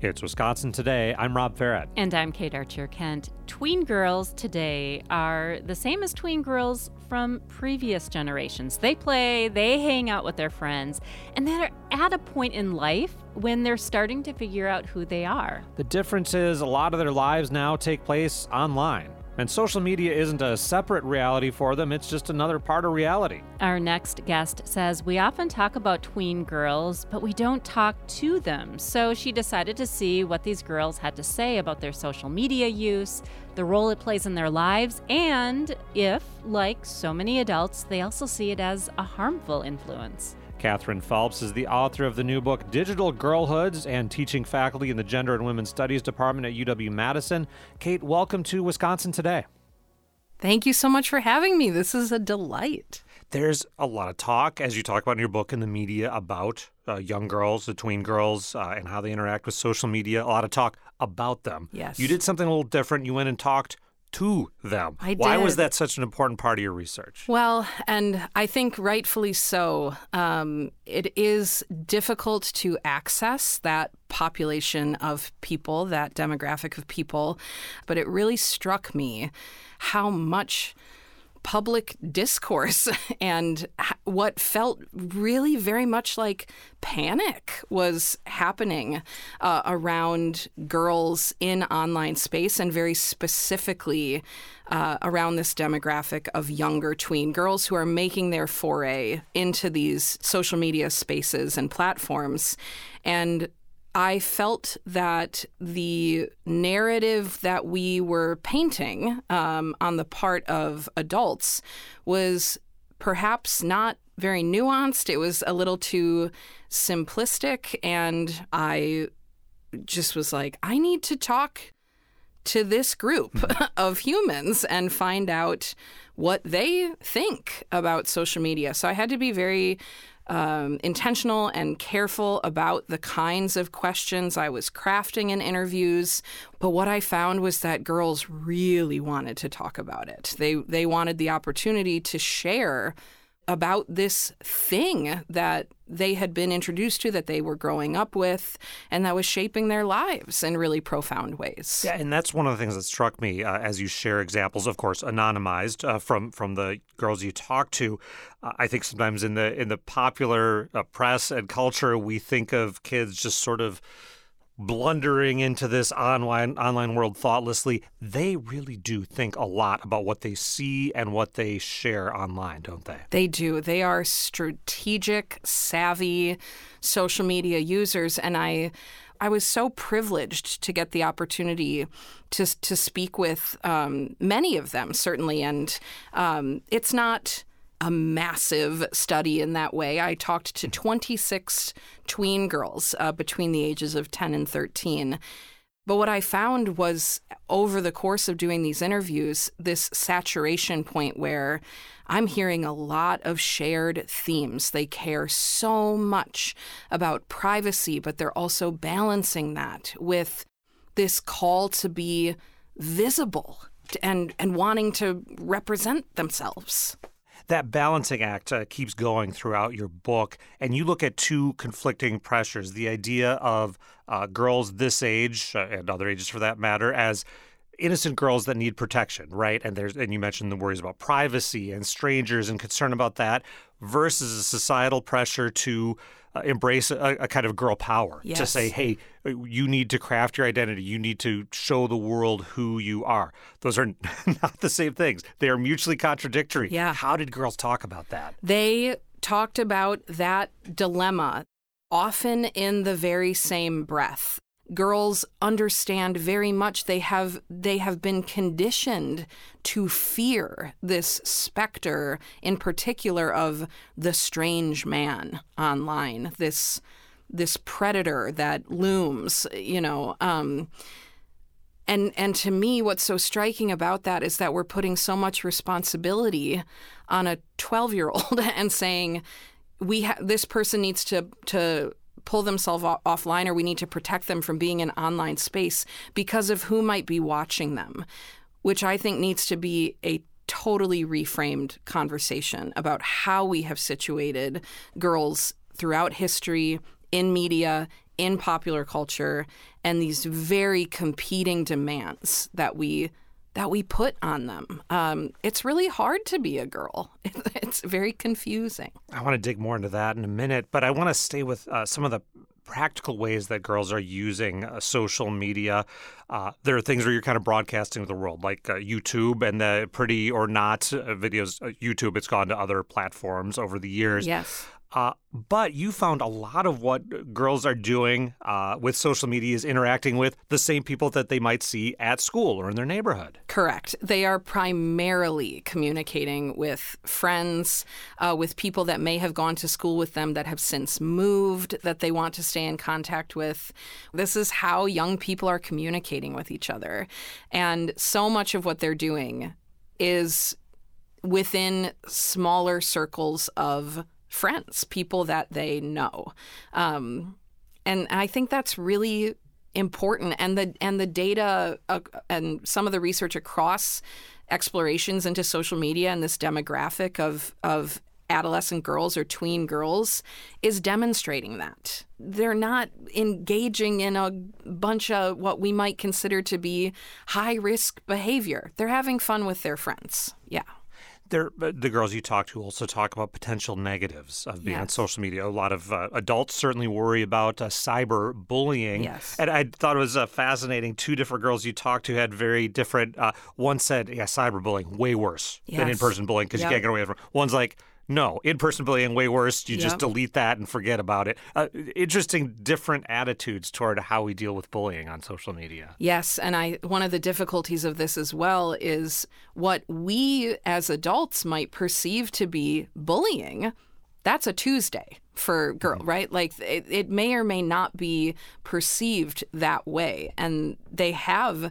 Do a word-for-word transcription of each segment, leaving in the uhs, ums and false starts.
It's Wisconsin Today. I'm Rob Farrett. And I'm Kate Archer-Kent. Tween girls today are the same as tween girls from previous generations. They play, they hang out with their friends, and they're at a point in life when they're starting to figure out who they are. The difference is a lot of their lives now take place online. And social media isn't a separate reality for them, it's just another part of reality. Our next guest says we often talk about tween girls, but we don't talk to them. So she decided to see what these girls had to say about their social media use, the role it plays in their lives, and if, like so many adults, they also see it as a harmful influence. Catherine Phelps is the author of the new book, Digital Girlhoods, and teaching faculty in the Gender and Women's Studies Department at U W-Madison. Kate, welcome to Wisconsin Today. Thank you so much for having me. This is a delight. There's a lot of talk, as you talk about in your book, in the media about uh, young girls, the tween girls, uh, and how they interact with social media. A lot of talk about them. Yes. You did something a little different. You went and talked to them. I Why did. was that such an important part of your research? Well, and I think rightfully so. Um, it is difficult to access that population of people, that demographic of people, but it really struck me how much public discourse and what felt really very much like panic was happening uh, around girls in online space, and very specifically uh, around this demographic of younger tween girls who are making their foray into these social media spaces and platforms. And I felt that the narrative that we were painting um, on the part of adults was perhaps not very nuanced. It was a little too simplistic, and I just was like, I need to talk to this group of humans and find out what they think about social media. So I had to be very Um, intentional and careful about the kinds of questions I was crafting in interviews. But what I found was that girls really wanted to talk about it. They they wanted the opportunity to share about this thing that they had been introduced to, that they were growing up with, and that was shaping their lives in really profound ways. Yeah, and that's one of the things that struck me uh, as you share examples, of course, anonymized uh, from from the girls you talk to. Uh, I think sometimes in the in the popular uh, press and culture, we think of kids just sort of blundering into this online online world thoughtlessly. They really do think a lot about what they see and what they share online, don't they? They do. They are strategic, savvy social media users, and I I was so privileged to get the opportunity to to speak with um, many of them, certainly, and um, it's not a massive study in that way. I talked to twenty-six tween girls uh, between the ages of ten and thirteen. But what I found was, over the course of doing these interviews, this saturation point where I'm hearing a lot of shared themes. They care so much about privacy, but they're also balancing that with this call to be visible and, and wanting to represent themselves. That balancing act uh, keeps going throughout your book, and you look at two conflicting pressures. The idea of uh, girls this age, uh, and other ages for that matter, as innocent girls that need protection, right? And there's and you mentioned the worries about privacy and strangers and concern about that, versus a societal pressure to uh, embrace a, a kind of girl power, yes. to say, hey, you need to craft your identity. You need to show the world who you are. Those are not the same things. They are mutually contradictory. Yeah. How did girls talk about that? They talked about that dilemma often in the very same breath. Girls understand very much. They have they have been conditioned to fear this specter, in particular, of the strange man online, this this predator that looms, you know. Um, and and to me, what's so striking about that is that we're putting so much responsibility on a twelve-year-old and saying, we ha- this person needs to to. pull themselves off- offline, or we need to protect them from being in online space because of who might be watching them, which I think needs to be a totally reframed conversation about how we have situated girls throughout history, in media, in popular culture and these very competing demands that we that we put on them. Um, it's really hard to be a girl. It's very confusing. I want to dig more into that in a minute, but I want to stay with uh, some of the practical ways that girls are using uh, social media. Uh, there are things where you're kind of broadcasting to the world, like uh, YouTube and the Pretty or Not uh, videos. Uh, YouTube, it's gone to other platforms over the years. Yes. Uh, but you found a lot of what girls are doing uh, with social media is interacting with the same people that they might see at school or in their neighborhood. Correct. They are primarily communicating with friends, uh, with people that may have gone to school with them that have since moved, that they want to stay in contact with. This is how young people are communicating with each other. And so much of what they're doing is within smaller circles of friends, people that they know. Um, and I think that's really important. And the and the data uh, and some of the research across explorations into social media and this demographic of of adolescent girls or tween girls is demonstrating that. They're not engaging in a bunch of what we might consider to be high-risk behavior. They're having fun with their friends. Yeah. They're, the girls you talk to also talk about potential negatives of being yes. on social media. A lot of uh, adults certainly worry about uh, cyber bullying. Yes. And I thought it was uh, fascinating. Two different girls you talked to had very different. Uh, one said, yeah, cyber bullying, way worse yes. than in-person bullying because yep. you can't get away from it. One's like, no, in-person bullying, way worse. You yep. just delete that and forget about it. Uh, interesting, different attitudes toward how we deal with bullying on social media. Yes, and I one of the difficulties of this as well is what we as adults might perceive to be bullying. That's a Tuesday for a girl, mm-hmm. right? Like it, it may or may not be perceived that way, and they have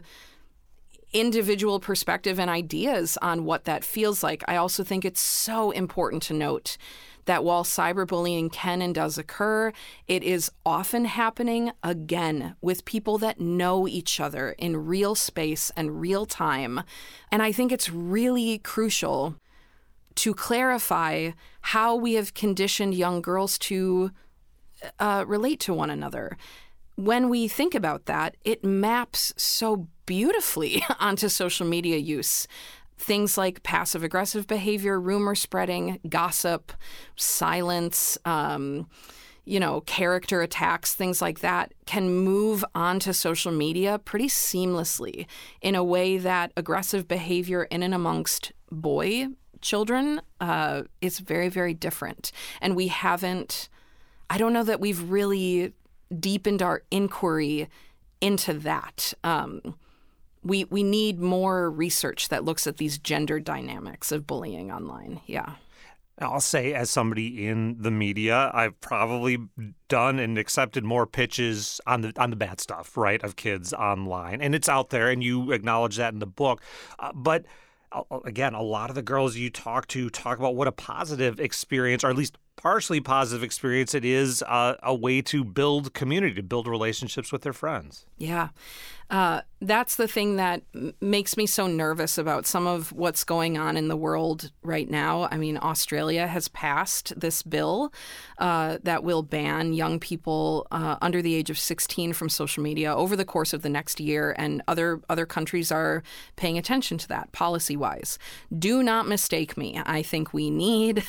individual perspective and ideas on what that feels like. I also think it's so important to note that while cyberbullying can and does occur, it is often happening again with people that know each other in real space and real time. And I think it's really crucial to clarify how we have conditioned young girls to uh, relate to one another. When we think about that, it maps so beautifully onto social media use. Things like passive-aggressive behavior, rumor spreading, gossip, silence, um, you know, character attacks, things like that can move onto social media pretty seamlessly in a way that aggressive behavior in and amongst boy children uh, is very, very different. And we haven't, I don't know that we've really deepened our inquiry into that. Um, we we need more research that looks at these gender dynamics of bullying online. Yeah. I'll say, as somebody in the media, I've probably done and accepted more pitches on the on the bad stuff, right, of kids online, and it's out there, and you acknowledge that in the book. Uh, but uh, again, a lot of the girls you talk to talk about what a positive experience, or at least partially positive experience, it is uh, a way to build community, to build relationships with their friends. Yeah. Uh, that's the thing that m- makes me so nervous about some of what's going on in the world right now. I mean, Australia has passed this bill uh, that will ban young people uh, under the age of sixteen from social media over the course of the next year, and other other countries are paying attention to that policy-wise. Do not mistake me. I think we need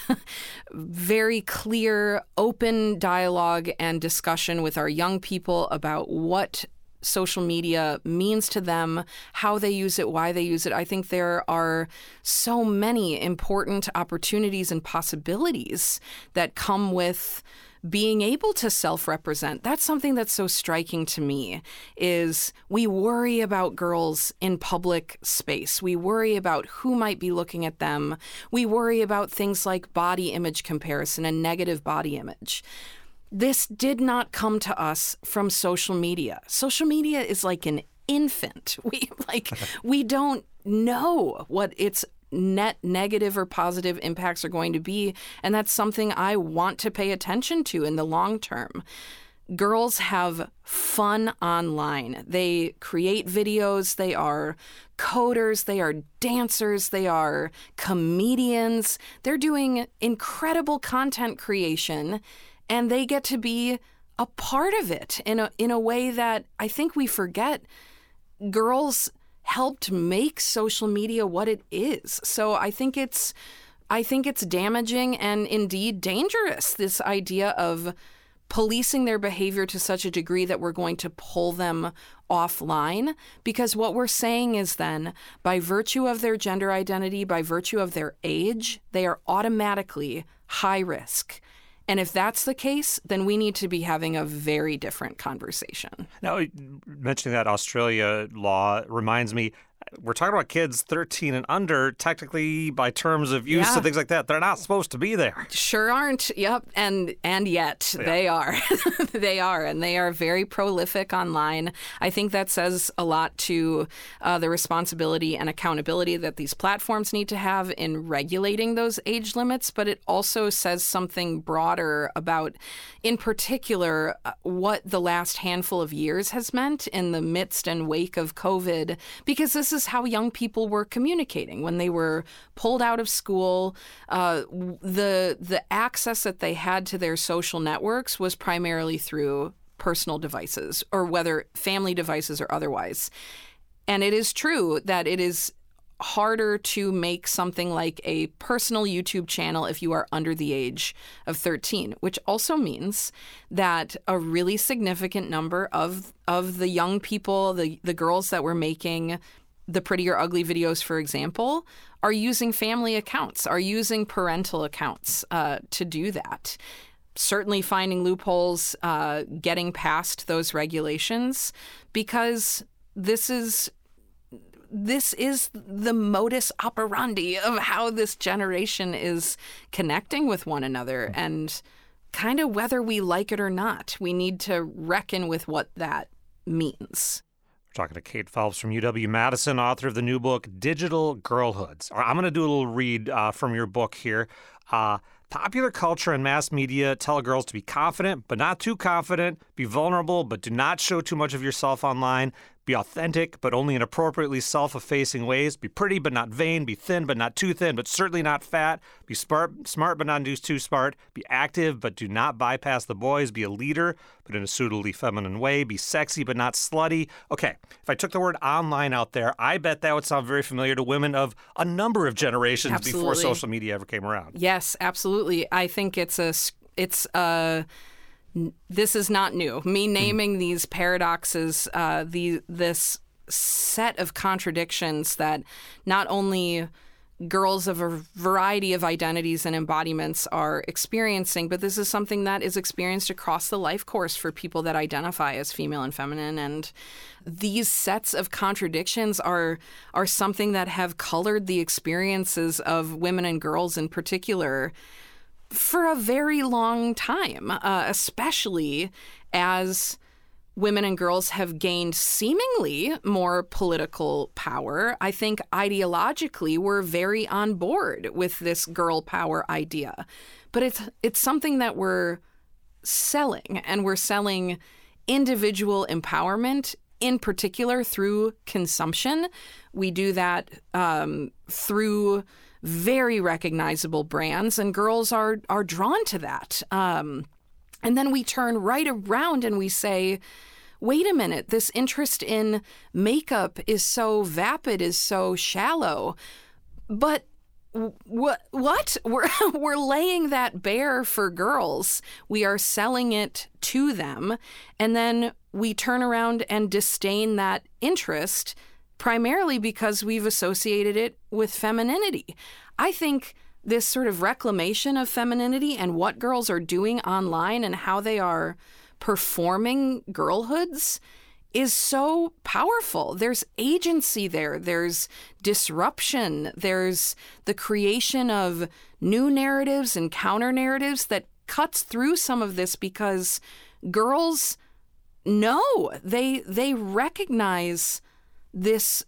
very clear, open dialogue and discussion with our young people about what social media means to them, how they use it, why they use it. I think there are so many important opportunities and possibilities that come with being able to self-represent. That's something that's so striking to me, is we worry about girls in public space. We worry about who might be looking at them. We worry about things like body image comparison and negative body image. This did not come to us from social media. Social media is like an infant. We like we don't know what its net negative or positive impacts are going to be, and that's something I want to pay attention to in the long term. Girls have fun online. They create videos. They are coders. They are dancers. They are comedians. They're doing incredible content creation. And they get to be a part of it in a in a way that I think we forget. Girls helped make social media what it is. So I think it's I think it's damaging and indeed dangerous, this idea of policing their behavior to such a degree that we're going to pull them offline. Because what we're saying is then, by virtue of their gender identity, by virtue of their age, they are automatically high risk. And if that's the case, then we need to be having a very different conversation. Now, mentioning that Australia law reminds me, we're talking about kids thirteen and under, technically by terms of use Yeah. and things like that. They're not supposed to be there. Sure aren't. Yep. And and yet Yeah. they are. They are. And they are very prolific online. I think that says a lot to uh, the responsibility and accountability that these platforms need to have in regulating those age limits. But it also says something broader about, in particular, uh, what the last handful of years has meant in the midst and wake of COVID, because this is how young people were communicating when they were pulled out of school. Uh, the the access that they had to their social networks was primarily through personal devices, or whether family devices or otherwise. And it is true that it is harder to make something like a personal YouTube channel if you are under the age of thirteen, which also means that a really significant number of of the young people, the the girls that were making the Pretty or Ugly videos, for example, are using family accounts, are using parental accounts uh, to do that. Certainly finding loopholes, uh, getting past those regulations, because this is this is the modus operandi of how this generation is connecting with one another. And kind of whether we like it or not, we need to reckon with what that means. Talking to Kate Phelps from U W-Madison, author of the new book, Digital Girlhoods. I'm going to do a little read uh, from your book here. Uh, Popular culture and mass media tell girls to be confident, but not too confident, be vulnerable, but do not show too much of yourself online, be authentic, but only in appropriately self-effacing ways, be pretty, but not vain, be thin, but not too thin, but certainly not fat, be smart, smart but not too smart, be active, but do not bypass the boys, be a leader, but in a suitably feminine way, be sexy, but not slutty. Okay, if I took the word online out there, I bet that would sound very familiar to women of a number of generations Absolutely. Before social media ever came around. Yes, absolutely. I think it's a, it's a, this is not new. Me naming these paradoxes, uh, the this set of contradictions that not only girls of a variety of identities and embodiments are experiencing, but this is something that is experienced across the life course for people that identify as female and feminine. And these sets of contradictions are are something that have colored the experiences of women and girls in particular for a very long time, uh, especially as women and girls have gained seemingly more political power. I think ideologically we're very on board with this girl power idea, but it's it's something that we're selling, and we're selling individual empowerment, in particular through consumption. We do that um, through very recognizable brands, and girls are are drawn to that. Um, and then we turn right around and we say, wait a minute, this interest in makeup is so vapid, is so shallow. But what? What? We're we're laying that bare for girls. We are selling it to them, and then we turn around and disdain that interest, primarily because we've associated it with femininity. I think this sort of reclamation of femininity and what girls are doing online and how they are performing girlhoods is so powerful. There's agency there. There's disruption. There's the creation of new narratives and counter narratives that cuts through some of this, because girls know, they they recognize this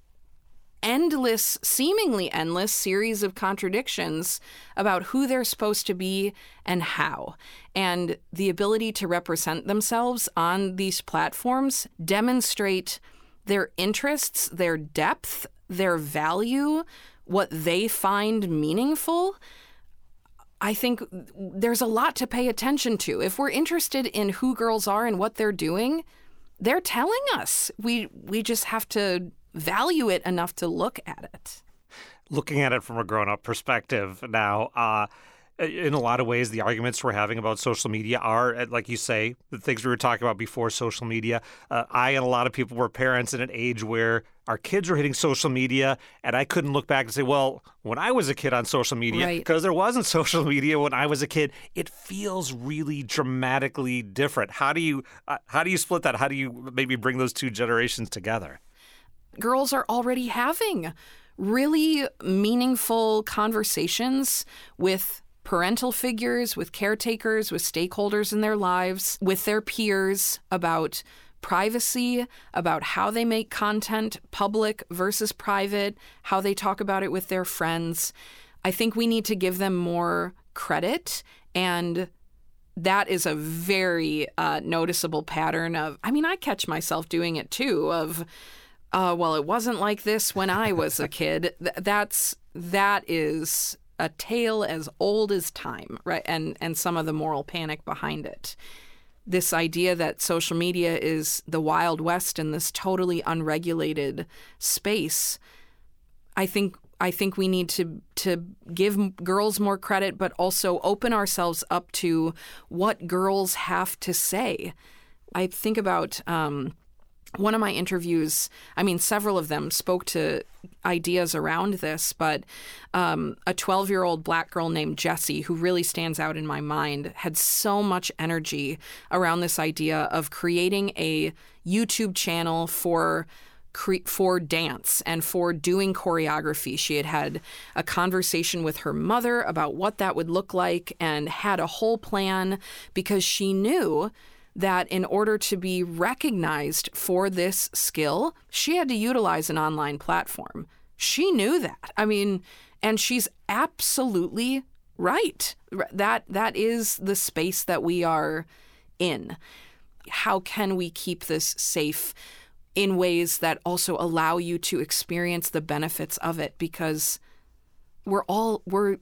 endless, seemingly endless series of contradictions about who they're supposed to be and how. And the ability to represent themselves on these platforms demonstrate their interests, their depth, their value, what they find meaningful. I think there's a lot to pay attention to. If we're interested in who girls are and what they're doing, they're telling us. We we just have to value it enough to look at it. Looking at it from a grown-up perspective now, uh, in a lot of ways, the arguments we're having about social media are, like you say, the things we were talking about before social media. Uh, I and a lot of people were parents in an age where our kids were hitting social media, and I couldn't look back and say, well, when I was a kid on social media, because right. there wasn't social media when I was a kid, it feels really dramatically different. How do you uh, how do you split that? How do you maybe bring those two generations together? Girls are already having really meaningful conversations with parental figures, with caretakers, with stakeholders in their lives, with their peers about privacy, about how they make content public versus private, how they talk about it with their friends. I think we need to give them more credit, and that is a very uh, noticeable pattern of, I mean, I catch myself doing it too, of, uh, well, it wasn't like this when I was a kid. Th- that's, that is a tale as old as time, right? And and some of the moral panic behind it. This idea that social media is the Wild West in this totally unregulated space. I think I think we need to to give girls more credit, but also open ourselves up to what girls have to say. I think about um, one of my interviews, I mean, several of them spoke to ideas around this, but um, a twelve-year-old black girl named Jessie, who really stands out in my mind, had so much energy around this idea of creating a YouTube channel for for dance and for doing choreography. She had had a conversation with her mother about what that would look like and had a whole plan because she knew that in order to be recognized for this skill, she had to utilize an online platform. She knew that. I mean, and she's absolutely right. That that is the space that we are in. How can we keep this safe in ways that also allow you to experience the benefits of it? Because we're all, we're,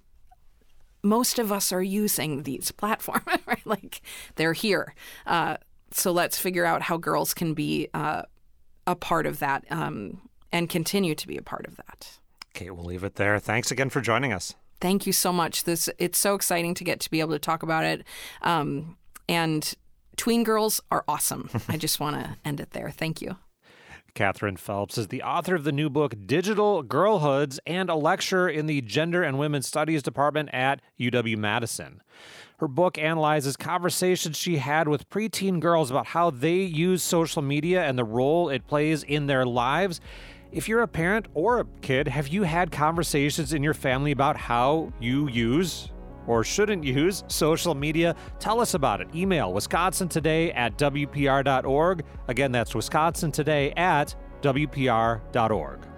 most of us are using these platforms, right? Like, they're here. Uh, so let's figure out how girls can be uh, a part of that um, and continue to be a part of that. Okay, we'll leave it there. Thanks again for joining us. Thank you so much. This It's so exciting to get to be able to talk about it. Um, and tween girls are awesome. I just want to end it there. Thank you. Catherine Phelps is the author of the new book, Digital Girlhoods, and a lecturer in the Gender and Women's Studies Department at U W-Madison. Her book analyzes conversations she had with preteen girls about how they use social media and the role it plays in their lives. If you're a parent or a kid, have you had conversations in your family about how you use or shouldn't use social media? Tell us about it. Email wisconsin today at w p r dot org. Again, that's wisconsin today at w p r dot org.